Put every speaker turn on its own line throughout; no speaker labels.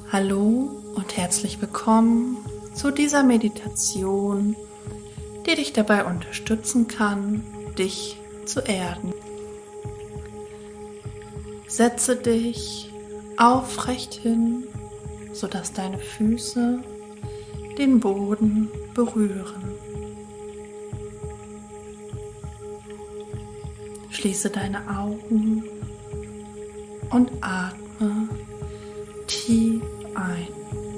Hallo und herzlich willkommen zu dieser Meditation, die dich dabei unterstützen kann, dich zu erden. Setze dich aufrecht hin, sodass deine Füße den Boden berühren. Schließe deine Augen und atme tief ein.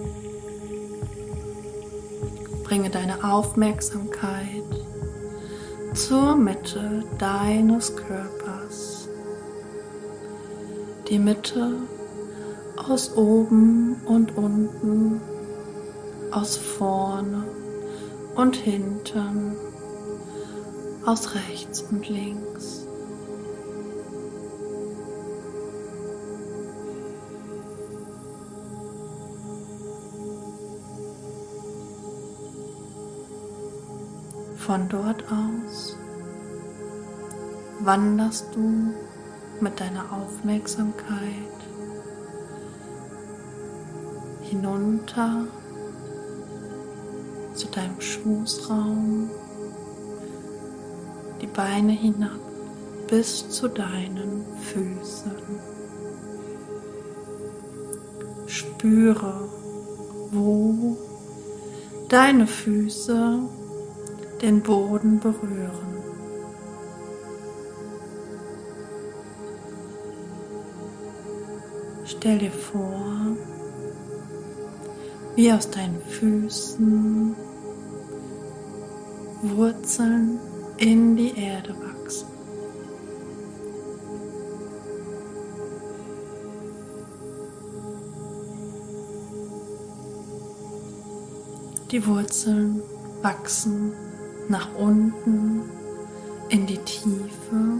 Bringe deine Aufmerksamkeit zur Mitte deines Körpers. Die Mitte aus oben und unten, aus vorne und hinten, aus rechts und links. Von dort aus wanderst du mit deiner Aufmerksamkeit hinunter zu deinem Schoßraum, die Beine hinab bis zu deinen Füßen. Spüre, wo deine Füße den Boden berühren. Stell dir vor, wie aus deinen Füßen Wurzeln in die Erde wachsen. Die Wurzeln wachsen nach unten in die Tiefe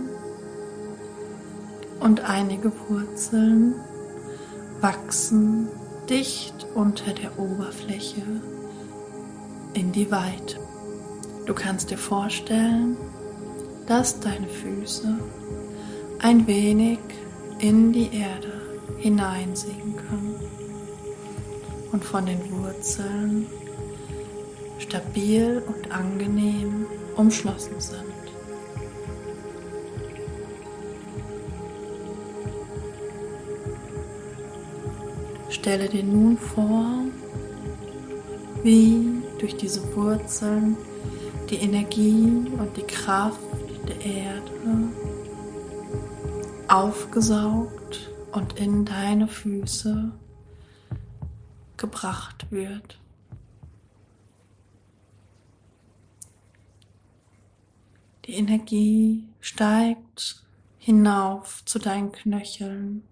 und einige Wurzeln wachsen dicht unter der Oberfläche in die Weite. Du kannst dir vorstellen, dass deine Füße ein wenig in die Erde hineinsinken können und von den Wurzeln stabil und angenehm umschlossen sind. Stelle dir nun vor, wie durch diese Wurzeln die Energie und die Kraft der Erde aufgesaugt und in deine Füße gebracht wird. Die Energie steigt hinauf zu deinen Knöcheln.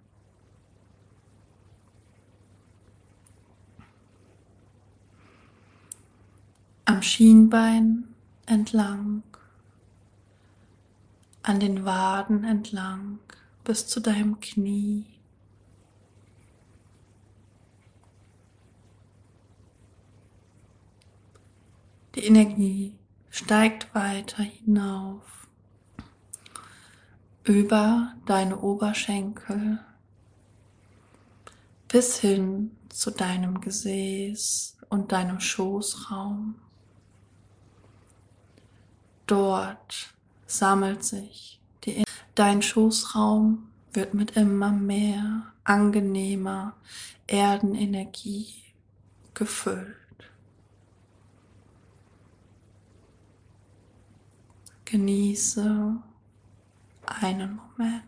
Am Schienbein entlang, an den Waden entlang bis zu deinem Knie. Die Energie steigt weiter hinauf über deine Oberschenkel bis hin zu deinem Gesäß und deinem Schoßraum. Dort sammelt sich dein Schoßraum wird mit immer mehr angenehmer Erdenenergie gefüllt. Genieße einen Moment.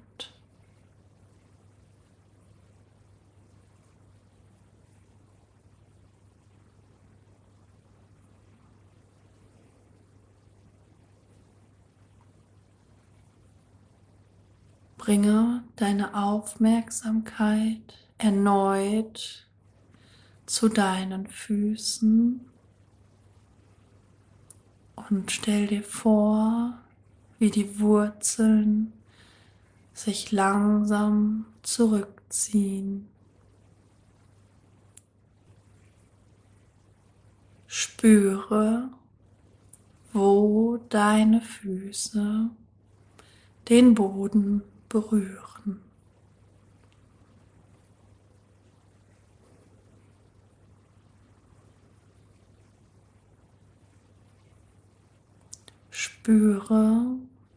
Bringe deine Aufmerksamkeit erneut zu deinen Füßen und stell dir vor, wie die Wurzeln sich langsam zurückziehen. Spüre, wo deine Füße den Boden berühren. Spüre,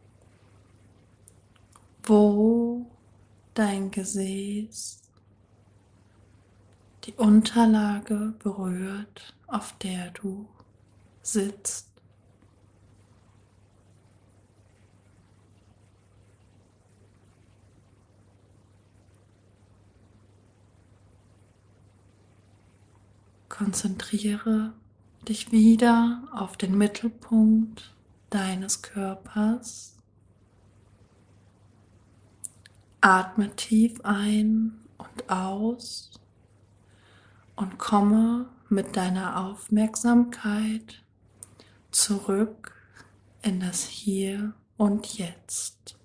wo dein Gesäß die Unterlage berührt, auf der du sitzt. Konzentriere dich wieder auf den Mittelpunkt deines Körpers. Atme tief ein und aus und komme mit deiner Aufmerksamkeit zurück in das Hier und Jetzt.